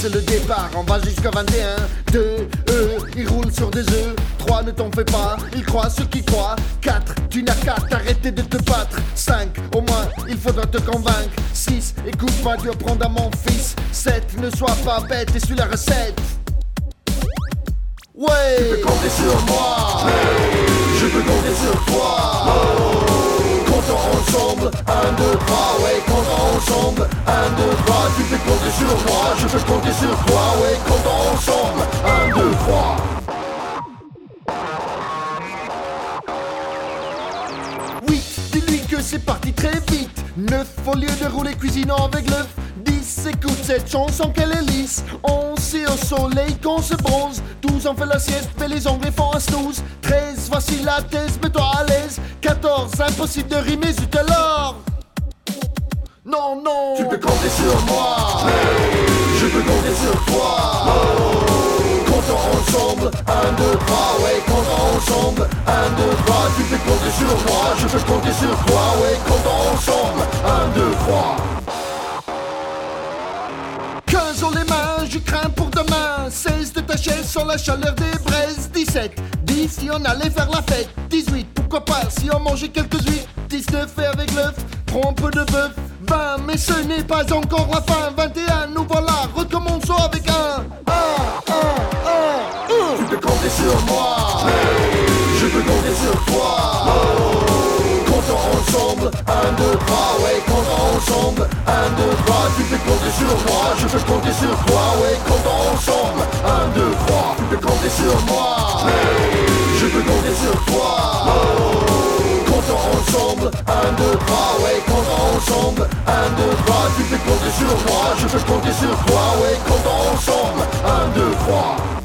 c'est le départ, on va jusqu'à 21. 2, ils roulent sur des œufs. 3, ne t'en fais pas, ils croient ceux qui croient. 4, tu n'as qu'à t'arrêter de te battre. 5, au moins, il faudra te convaincre. 6, écoute-moi, Dieu prendre à mon fils. 7, ne sois pas bête et suis la recette. Ouais, tu peux compter sur moi, je peux compter sur toi. Comptons ensemble, 1, 2, 3, ouais, comptons ensemble, 1, 2, 3, tu peux compter sur moi, je peux compter sur toi, ouais, comptons ensemble, 1, 2, 3. Oui, dis-lui que c'est parti très vite. 9, au lieu de rouler cuisinant avec l'œuf. 10, écoute cette chanson qu'elle est lisse. 11, c'est au soleil qu'on se bronze. 12, on fait la sieste, mais les Anglais font un snooze. 13, voici la thèse, mets-toi à l'aise. 14, impossible de rimer, zut alors. Non, non, tu peux compter sur moi, je peux compter sur toi. Comptons ensemble, 1, 2, 3, ouais, comptons ensemble, 1, 2, 3, tu peux compter sur moi, je peux compter sur toi, ouais, comptons ensemble, 1, 2, 3. 15 ont les mains, je crains pour demain. 16 de ta chaise sur la chaleur des braises. 17, 10 si on allait faire la fête. 18, pourquoi pas si on mangeait quelques huîtres. 19, et avec l'œuf, prends un peu de bœuf. 20, mais ce n'est pas encore la fin. 21, nous voilà, recommençons avec un. Tu peux compter sur moi, je peux compter sur toi. Comptons ensemble, 1, 2, 3, ouais, comptons ensemble, 1, 2, 3, tu peux compter sur moi, je peux compter sur toi, ouais, comptons ensemble, 1, 2, 3, tu peux compter sur moi, je peux compter sur toi. Comptons ensemble, 1, 2, 3, ouais, comptons ensemble, 1, 2, 3, tu peux compter sur moi, je peux compter sur toi, ouais, comptons ensemble, 1, 2, 3.